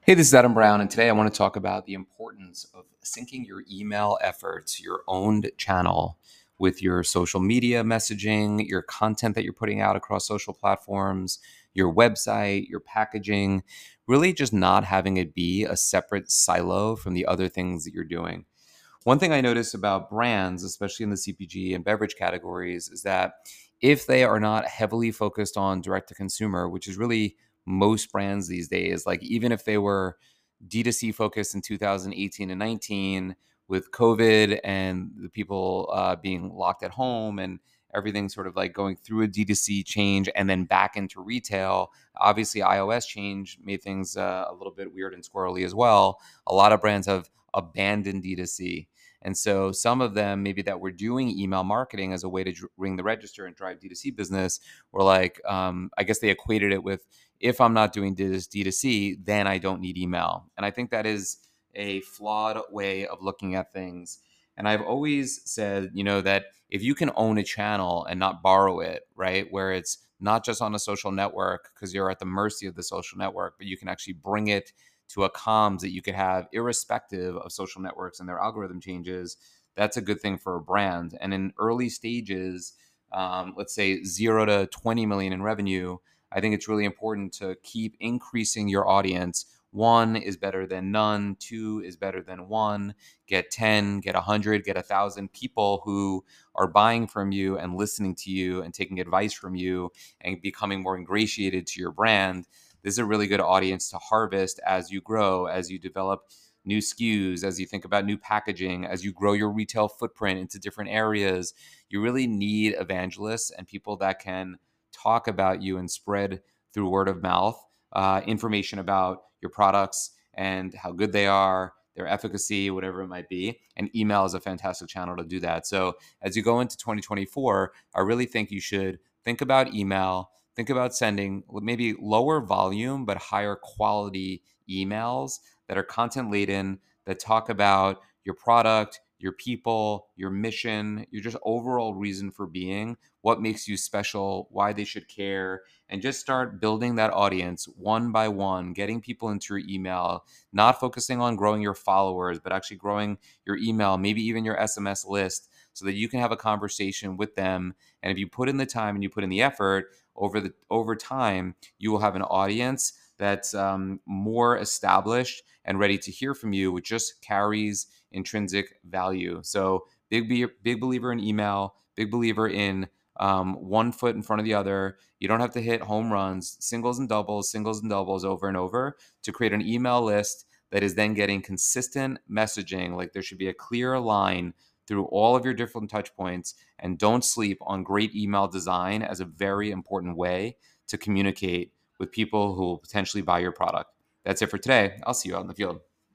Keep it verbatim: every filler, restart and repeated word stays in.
Hey, this is Adam Brown, and today I want to talk about the importance of syncing your email efforts, your owned channel, with your social media messaging, your content that you're putting out across social platforms, your website, your packaging, really just not having it be a separate silo from the other things that you're doing. One thing I notice about brands, especially in the C P G and beverage categories, is that if they are not heavily focused on direct to consumer, which is really most brands these days, like even if they were D two C focused in two thousand eighteen and nineteen with COVID and the people uh, being locked at home and everything sort of like going through a D two C change and then back into retail. Obviously, iOS change made things uh, a little bit weird and squirrely as well. A lot of brands have abandoned D two C. And so some of them, maybe that were doing email marketing as a way to dr- ring the register and drive D two C business, were like, um, I guess they equated it with, if I'm not doing D two C, then I don't need email. And I think that is a flawed way of looking at things. And I've always said, you know, that if you can own a channel and not borrow it, right, where it's not just on a social network because you're at the mercy of the social network, but you can actually bring it to a comms that you could have irrespective of social networks and their algorithm changes, that's a good thing for a brand. And in early stages, um, let's say zero to twenty million in revenue, I think it's really important to keep increasing your audience. One is better than none. Two is better than one. Get ten, get one hundred, get one thousand people who are buying from you and listening to you and taking advice from you and becoming more ingratiated to your brand. This is a really good audience to harvest as you grow, as you develop new S K Us, as you think about new packaging, as you grow your retail footprint into different areas. You really need evangelists and people that can talk about you and spread through word of mouth uh, information about your products and how good they are, their efficacy, whatever it might be. And email is a fantastic channel to do that. So as you go into twenty twenty-four, I really think you should think about email, think about sending maybe lower volume but higher quality emails that are content laden, that talk about your product, your people, your mission, your just overall reason for being, what makes you special, why they should care, and just start building that audience one by one, getting people into your email, not focusing on growing your followers, but actually growing your email, maybe even your S M S list, so that you can have a conversation with them. And if you put in the time and you put in the effort over the over time, you will have an audience that's um, more established and ready to hear from you, which just carries intrinsic value. So big be- big believer in email, big believer in um, one foot in front of the other. You don't have to hit home runs, singles and doubles, singles and doubles over and over to create an email list that is then getting consistent messaging. Like there should be a clear line through all of your different touch points, and don't sleep on great email design as a very important way to communicate with people who will potentially buy your product. That's it for today. I'll see you out in the field.